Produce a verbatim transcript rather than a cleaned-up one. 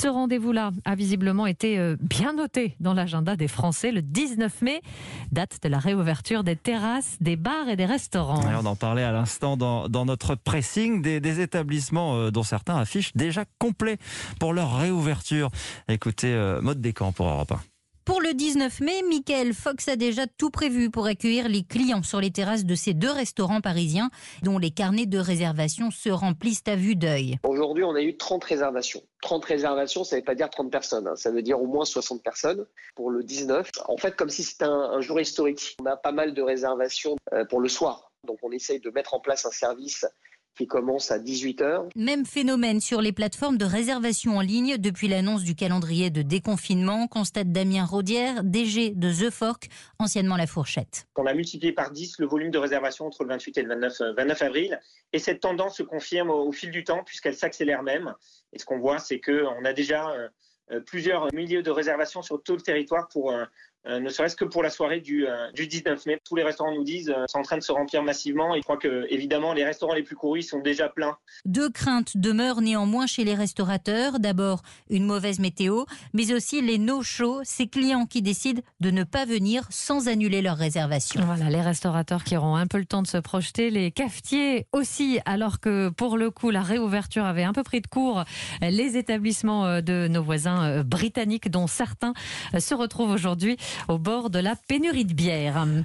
Ce rendez-vous-là a visiblement été euh, bien noté dans l'agenda des Français. Le dix-neuf mai, date de la réouverture des terrasses, des bars et des restaurants. Et on en parlait à l'instant dans, dans notre pressing, des, des établissements euh, dont certains affichent déjà complets pour leur réouverture. Écoutez, euh, Maud Descamps pour Europe un. Pour le dix-neuf mai, Michael Fox a déjà tout prévu pour accueillir les clients sur les terrasses de ces deux restaurants parisiens dont les carnets de réservation se remplissent à vue d'œil. Aujourd'hui, on a eu trente réservations. trente réservations, ça ne veut pas dire trente personnes, hein. Ça veut dire au moins soixante personnes pour le dix-neuf. En fait, comme si c'était un, un jour historique. On a pas mal de réservations euh, pour le soir. Donc, on essaye de mettre en place un service qui commence à dix-huit heures. Même phénomène sur les plateformes de réservation en ligne depuis l'annonce du calendrier de déconfinement, constate Damien Rodière, D G de The Fork, anciennement La Fourchette. On a multiplié par dix le volume de réservation entre le vingt-huit et le vingt-neuf, vingt-neuf avril. Et cette tendance se confirme au, au fil du temps puisqu'elle s'accélère même. Et ce qu'on voit, c'est qu'on a déjà euh, plusieurs milliers de réservations sur tout le territoire pour... Euh, Euh, ne serait-ce que pour la soirée du, euh, du dix-neuf mai. Tous les restaurants nous disent euh, c'est en train de se remplir massivement et je crois que évidemment les restaurants les plus courus sont déjà pleins. Deux craintes demeurent néanmoins chez les restaurateurs. D'abord, une mauvaise météo, mais aussi les no-show, ces clients qui décident de ne pas venir sans annuler leur réservation. Voilà, les restaurateurs qui auront un peu le temps de se projeter, les cafetiers aussi, alors que pour le coup la réouverture avait un peu pris de court les établissements de nos voisins britanniques dont certains se retrouvent aujourd'hui au bord de la pénurie de bière.